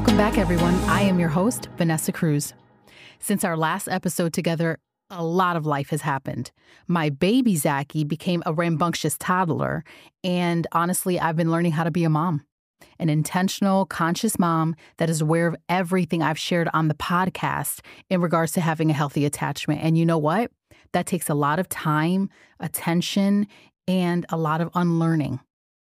Welcome back, everyone. I am your host, Vanessa Cruz. Since our last episode together, a lot of life has happened. My baby, Zachy, became a rambunctious toddler, and honestly, I've been learning how to be a mom. An intentional, conscious mom that is aware of everything I've shared on the podcast in regards to having a healthy attachment. And you know what? That takes a lot of time, attention, and a lot of unlearning.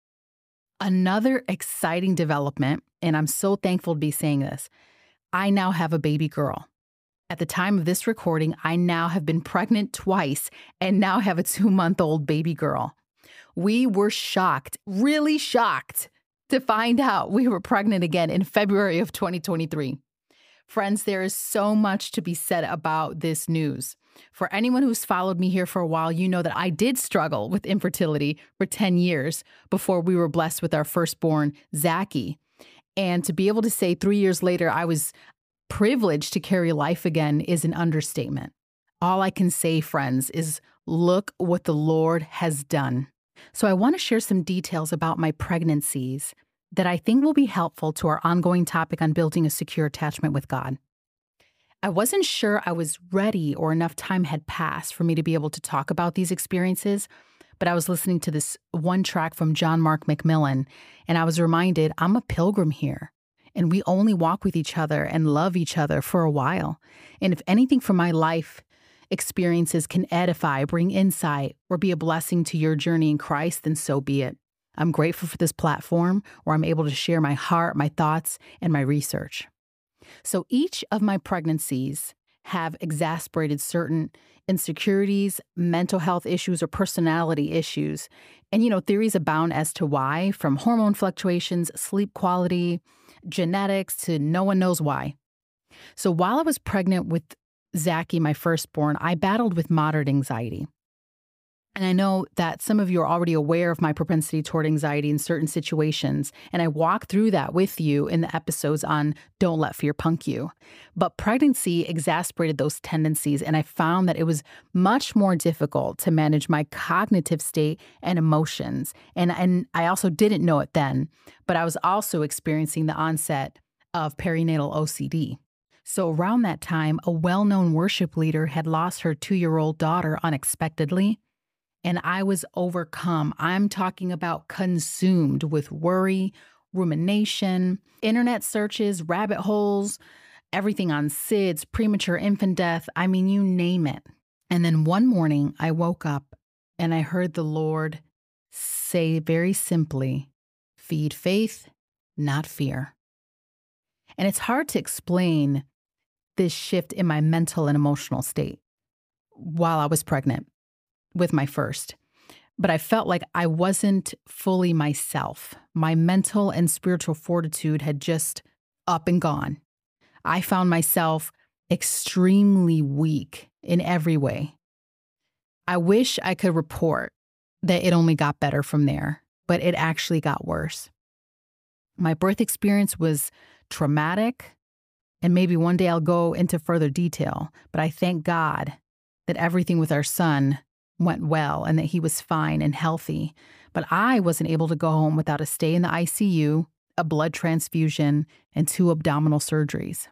Another exciting development, and I'm so thankful to be saying this, I now have a baby girl. At the time of this recording, I now have been pregnant twice and now have a 2-month-old baby girl. We were shocked, really shocked, to find out we were pregnant again in February of 2023. Friends, there is so much to be said about this news. For anyone who's followed me here for a while, you know that I did struggle with infertility for 10 years before we were blessed with our firstborn, Zachy. And to be able to say 3 years later I was privileged to carry life again is an understatement. All I can say, friends, is look what the Lord has done. So I want to share some details about my pregnancies that I think will be helpful to our ongoing topic on building a secure attachment with God. I wasn't sure I was ready or enough time had passed for me to be able to talk about these experiences, but I was listening to this one track from John Mark McMillan, and I was reminded I'm a pilgrim here, and we only walk with each other and love each other for a while. And if anything from my life experiences can edify, bring insight, or be a blessing to your journey in Christ, then so be it. I'm grateful for this platform where I'm able to share my heart, my thoughts, and my research. So each of my pregnancies have exacerbated certain insecurities, mental health issues, or personality issues. And, theories abound as to why, from hormone fluctuations, sleep quality, genetics, to no one knows why. So while I was pregnant with Zachy, my firstborn, I battled with moderate anxiety. And I know that some of you are already aware of my propensity toward anxiety in certain situations, and I walk through that with you in the episodes on Don't Let Fear Punk You. But pregnancy exacerbated those tendencies, and I found that it was much more difficult to manage my cognitive state and emotions. And I also didn't know it then, but I was also experiencing the onset of perinatal OCD. So around that time, a well-known worship leader had lost her 2-year-old daughter unexpectedly. And I was overcome. I'm talking about consumed with worry, rumination, internet searches, rabbit holes, everything on SIDS, premature infant death. I mean, you name it. And then one morning I woke up and I heard the Lord say very simply, feed faith, not fear. And it's hard to explain this shift in my mental and emotional state while I was pregnant with my first. But I felt like I wasn't fully myself. My mental and spiritual fortitude had just up and gone. I found myself extremely weak in every way. I wish I could report that it only got better from there, but it actually got worse. My birth experience was traumatic, and maybe one day I'll go into further detail, but I thank God that everything with our son went well and that he was fine and healthy. But I wasn't able to go home without a stay in the ICU, a blood transfusion, and 2 abdominal surgeries.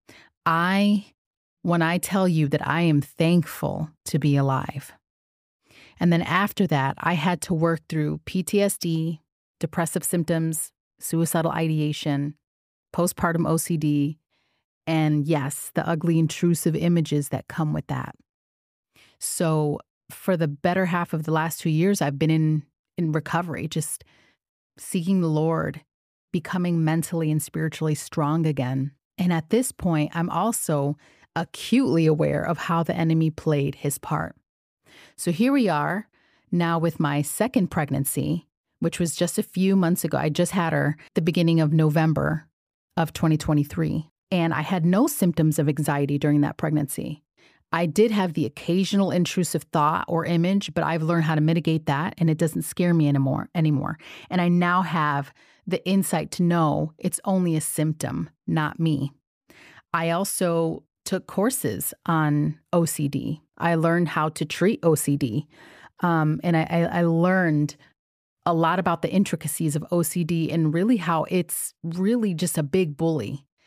When I tell you that I am thankful to be alive. And then after that, I had to work through PTSD, depressive symptoms, suicidal ideation, postpartum OCD, and yes, the ugly intrusive images that come with that. So for the better half of the last 2 years, I've been in recovery, just seeking the Lord, becoming mentally and spiritually strong again. And at this point, I'm also acutely aware of how the enemy played his part. So here we are now with my second pregnancy, which was just a few months ago. I just had her the beginning of November of 2023. And I had no symptoms of anxiety during that pregnancy. I did have the occasional intrusive thought or image, but I've learned how to mitigate that, and it doesn't scare me anymore. And I now have the insight to know it's only a symptom, not me. I also took courses on OCD. I learned how to treat OCD, and I learned a lot about the intricacies of OCD and really how it's really just a big bully.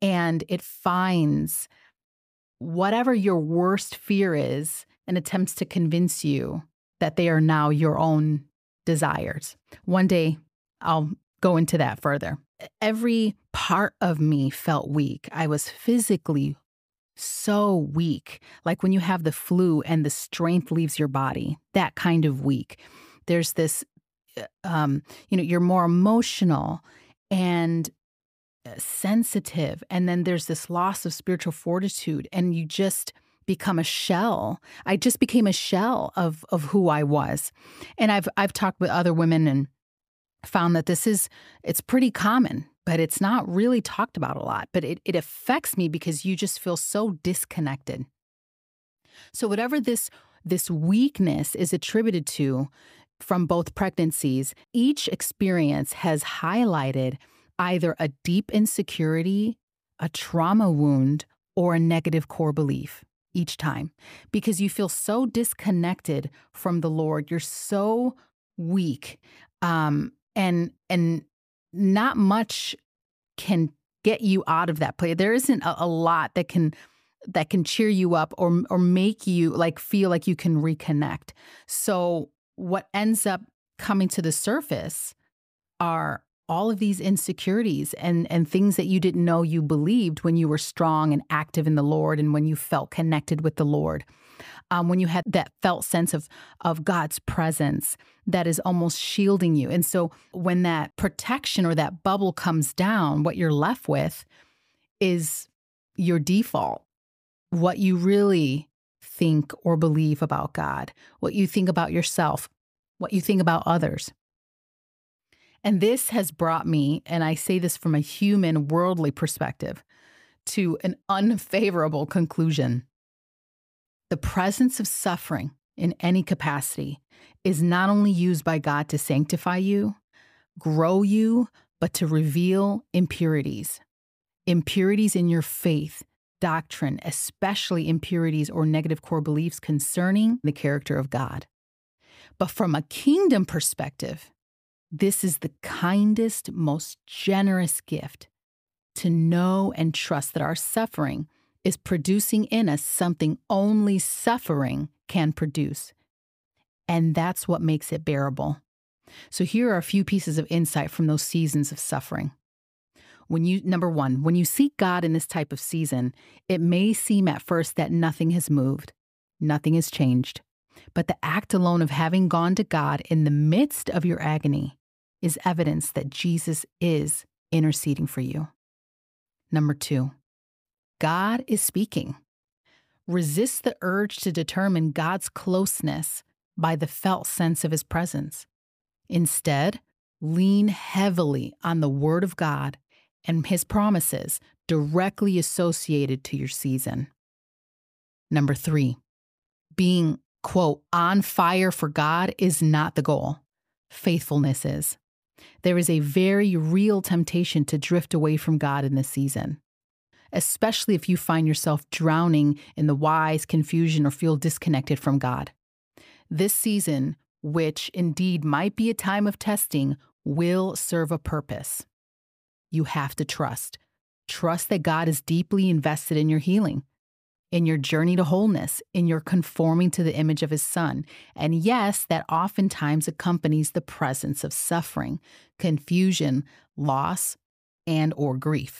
and it finds whatever your worst fear is and attempts to convince you that they are now your own desires. One day, I'll go into that further. Every part of me felt weak. I was physically so weak, like when you have the flu and the strength leaves your body, that kind of weak. There's this, you're more emotional and sensitive, and then there's this loss of spiritual fortitude, and you just become a shell. I just became a shell of who I was. And I've talked with other women and found that it's pretty common, but it's not really talked about a lot. But it affects me because you just feel so disconnected. So whatever this weakness is attributed to from both pregnancies, each experience has highlighted either a deep insecurity, a trauma wound, or a negative core belief each time, because you feel so disconnected from the Lord. You're so weak, and not much can get you out of that place. There isn't a lot that can cheer you up or make you feel like you can reconnect. So what ends up coming to the surface are all of these insecurities and things that you didn't know you believed when you were strong and active in the Lord and when you felt connected with the Lord. When you had that felt sense of God's presence that is almost shielding you. And so when that protection or that bubble comes down, what you're left with is your default, what you really think or believe about God, what you think about yourself, what you think about others. And this has brought me, and I say this from a human, worldly perspective, to an unfavorable conclusion. The presence of suffering in any capacity is not only used by God to sanctify you, grow you, but to reveal impurities. Impurities in your faith, doctrine, especially impurities or negative core beliefs concerning the character of God. But from a kingdom perspective, this is the kindest, most generous gift to know and trust that our suffering is producing in us something only suffering can produce. And that's what makes it bearable. So here are a few pieces of insight from those seasons of suffering. Number one, when you seek God in this type of season, it may seem at first that nothing has moved, nothing has changed. But the act alone of having gone to God in the midst of your agony is evidence that Jesus is interceding for you. Number two, God is speaking. Resist the urge to determine God's closeness by the felt sense of his presence. Instead, lean heavily on the Word of God and his promises directly associated to your season. Number three, being, quote, on fire for God is not the goal. Faithfulness is. There is a very real temptation to drift away from God in this season, especially if you find yourself drowning in the whys, confusion, or feel disconnected from God. This season, which indeed might be a time of testing, will serve a purpose. You have to trust. Trust that God is deeply invested in your healing, in your journey to wholeness, in your conforming to the image of his Son. And yes, that oftentimes accompanies the presence of suffering, confusion, loss, and or grief.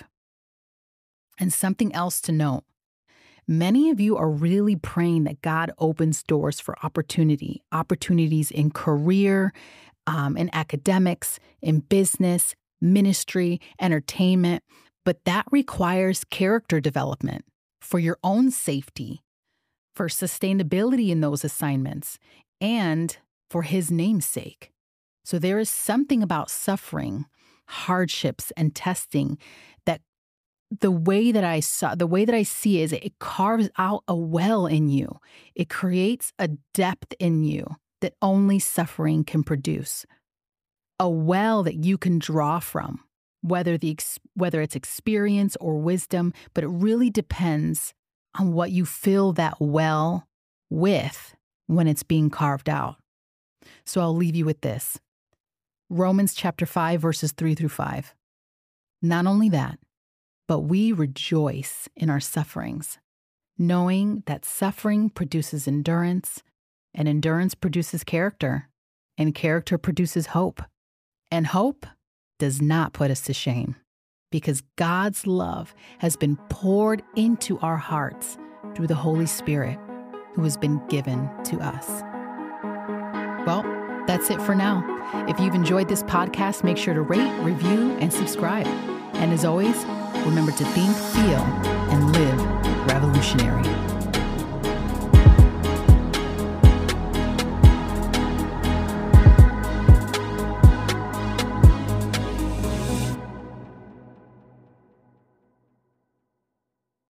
And something else to note, many of you are really praying that God opens doors for opportunities in career, in academics, in business, ministry, entertainment, but that requires character development for your own safety, for sustainability in those assignments, and for his name's sake. So there is something about suffering, hardships, and testing that the way that I see is it carves out a well in you. It creates a depth in you that only suffering can produce. A well that you can draw from, whether it's experience or wisdom, but it really depends on what you fill that well with when it's being carved out. So I'll leave you with this. Romans chapter 5, verses 3 through 5. Not only that, but we rejoice in our sufferings, knowing that suffering produces endurance, and endurance produces character, and character produces hope. And hope does not put us to shame, because God's love has been poured into our hearts through the Holy Spirit who has been given to us. Well, that's it for now. If you've enjoyed this podcast, make sure to rate, review, and subscribe. And as always, remember to think, feel, and live revolutionary.